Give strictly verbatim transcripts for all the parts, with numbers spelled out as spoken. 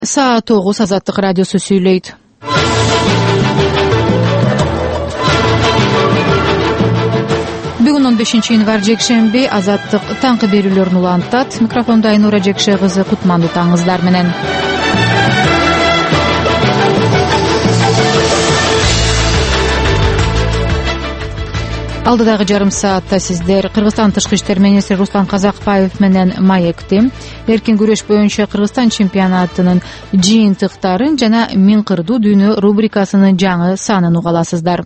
Саат тогуз Азаттык радиосу сүйлөйт. Бүгүн он бешинчи январь жекшемби. Азаттык таңкы берүүлөрүн улантат. Микрофондо Айнура Жекше кызы. Кутмандуу таңыңыздар менен. Алдыдагы жарым саатта сиздер Кыргызстан тышкы иштер министри Руслан Казакбаев менен маекти. Эркин күрөш боюнча Кыргызстан чемпионатынын жыйынтыктарын жана Миң кырдуу дүйнө рубрикасынын жаңы санын уга аласыздар.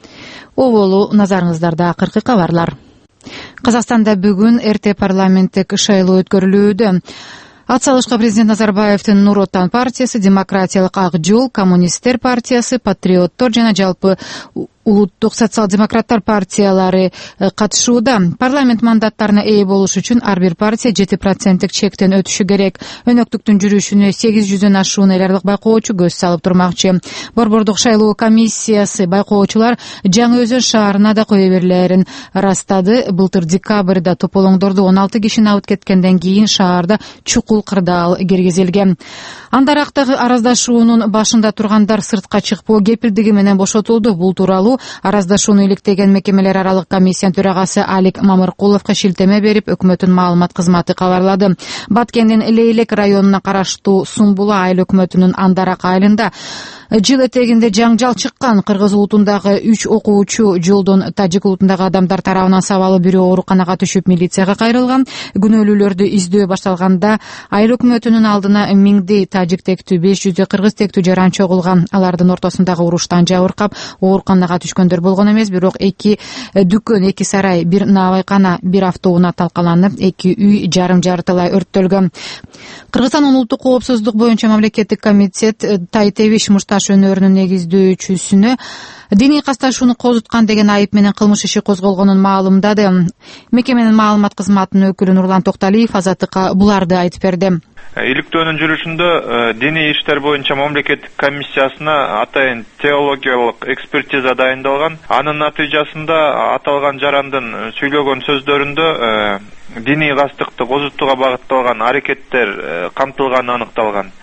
Оболу назарыңыздарда акыркы кабарлар. Казакстанда бүгүн эрте парламенттик шайлоо өткөрүлүүдө. Ат салышка президент Назарбаевдин Нур Отан партиясы, Демократиялык Ак жол, Коммунисттер партиясы, Патриоттор жана жалпы улуттук социал-демократтар партиялары катышууда. Парламент мандаттарына ээ болуш үчүн ар бир партия жети проценттик чектен өтүшү керек. Өнөктүктүн жүрүшүнө сегиз жүздөн ашуун эл аралык байкоочу көз салып турмакчы. Борбордук шайлоо комиссиясы байкоочулар Жаңы Өзөн шаарына да кое берилерин ырастады. Былтыр декабрда тополоңдорду он алты киши абыт кеткенден кийин шаарда чукул кырдаал киргизилген. Андарактагы араздашуунун башында тургандар сыртка чыкпоо кепилдиги менен бошотулду. Бул тууралуу араздашууну иликтеген мекемелер аралык комиссиянын төрагасы Алик Мамыркуловго шилтеме берип, өкмөттүн маалымат кызматы кабарлады. Баткендин Лейлек районуна караштуу Сумбула айыл өкмөтүнүн Андарак айылында жыл этегинде жаңжал чыккан. Кыргыз улутундагы үч окуучу жолдон тажик улутундагы адамдар тарабынан сабалуу бирөө ооруканага түшүп милицияга кайрылган. Күнөөлүүлөрдү издөө башталганда айыл өкмөтүнүн алдына миңдей тажик тектүү, беш жүздөй кыргыз тектүү жаран чогулган. Алардын ортосундагы уруштан жабыркап ооруканага түшкөндөр болгон эмес, бирок эки дүкөн, эки сарай, бир наабайкана, бир автоунаа талкаланып, эки үй жарым жартылай өрттөлгөн. Кыргызстандын улуттук коопсуздук боюнча мамлекеттик комитет Тайтевиш мушташ өнөрүнүн негиздөөчүсүнө диний касташууну козуткан деген айып менен кылмыш иши козголгонун маалымдады. Мекеменин маалымат кызматынын өкүлү Нурлан Токталиев Азаттыкка буларды айтып берди. Иликтөөнүн жүрүшүндө диний иштер боюнча мамлекеттик комиссиясына атайын теологиялык экспертиза дайындалган. Анын натыйжасында аталган жарандын сүйлөгөн сөздөрүндө диний кастыкты козутууга багытталган аракеттер камтылганы аныкталган.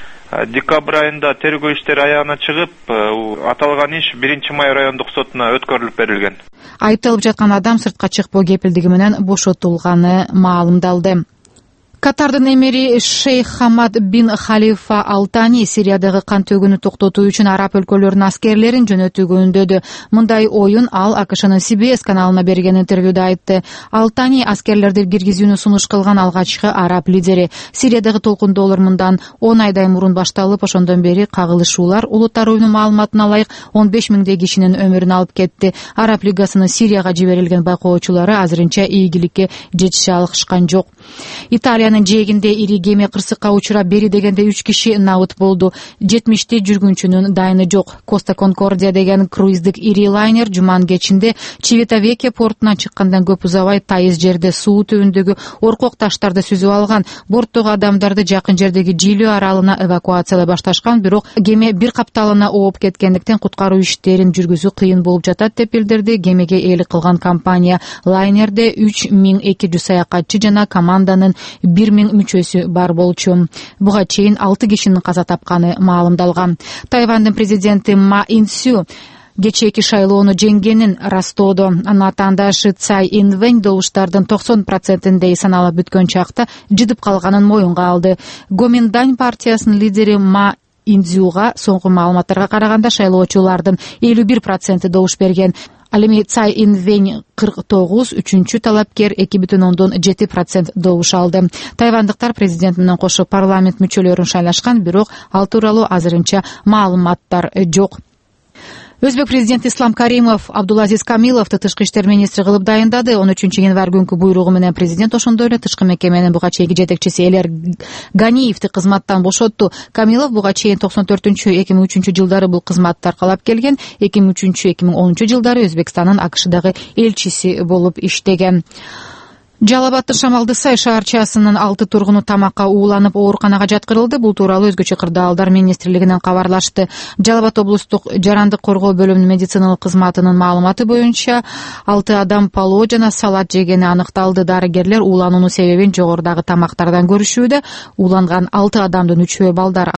Декабрь айында тергөө иштери аягына чыгып, аталган иш биринчи май райондук сотуна өткөрүлүп берилген. Айыпталып жаткан адам сыртка чыкпоо кепилдиги менен бошотулганы маалымдалды. Катардын эмири Шейх Хамад бин Халифа Ал Тани Сириядагы кан төгүүнү токтотуу үчүн араб өлкөлөрүнүн аскерлерин жөнөтүүгө үндөдү. Мындай оюн ал АКШнын Си Би Эс каналына берген интервьюда айтты. Ал Тани аскерлерди киргизүүнү сунуш кылган алгачкы араб лидери. Сириядагы толкундоолор мындан он айдай мурун башталып, ошондон бери кагылышуулар улуттар оюнунун маалыматына ылайык он беш миңдей кишинин өмүрүн алып кетти. Араб лигасынын Сирияга жиберилген байкоочулары азырынча ийгиликке жетише алышкан жок. Италиянын жээгинде ири кеме кырсыкка учурап, бери дегенде үч киши набыт болду. жетимиштей жүргүнчүнүн дайыны жок. Коста Конкордия деген круиздик ири лайнер жуманын кечинде Чивитавекке портунан чыккандан көп узабай тайыз жерде суу түбүндөгү оркок таштарды сүзүп алган. Борттогу адамдарды жакын жердеги Жилио аралына эвакуациялай башташкан, бирок кеме бир капталына ооп кеткендиктен куткаруу иштерин жүргүзүү кыйын болуп жатат деп билдирди. Кемеге ээлик кылган компания. Лайнерде үч миң эки жүз саякатчы жана команданын бир миң мүчөсү бар болчу. Буга чейин алты кишинин каза тапканы маалымдалган. Тайвандын президенти Ма Инсю кечээки шайлоону жеңгенин растоодо. Анын атаандашы Цай Инвэнь добуштардын токсон процентиндей саналып бүткөн чакта жыдып калганын моюнга алды. Гоминдань партиясынын лидери Ма Индзюга соңку маалыматтарга караганда шайлоочулардын элүү бир проценти добуш берген. Ал эми Цай Инвэнь кырк тогуз, үчүнчү талапкер эки бүтүн ондон жети процент добуш алды. Тайвандыктар президент менен кошо парламент мүчөлөрүн шайлашкан, бирок ал тууралуу азырынча маалыматтар жок. Өзбек президенти Ислам Каримов Абдулазиз Камиловду тышкы иштер министри кылып дайындады. он үчүнчү январь күнкү буйругу менен президент ошондой эле тышкы мекеменин буга чейинки жетекчиси Элер Ганиевди кызматтан бошотту. Камилов буга чейин токсон төртүнчү эки миң үчүнчү жылдары бул кызматты аркалап келген. эки миң үчүнчү эки миң онунчу жылдары Өзбекстандын АКШдагы элчиси болуп иштеген. Жалал Абадтын Шамалды Сай шаарчасынын алты тургуну тамакка ууланып ооруканага жаткырылды. Бул тууралуу өзгөчө кырдаалдар министрлигинен кабарлашты. Жалал Абад облустук жарандык коргоо бөлүмүнүн медициналык кызматынын маалыматы боюнча алты адам палоо жана салат жегени аныкталды. Дарыгерлер уулануунун себебин жогорудагы тамактардан көрүшүүдө. Ууланган алты адамдын үчөө балдар.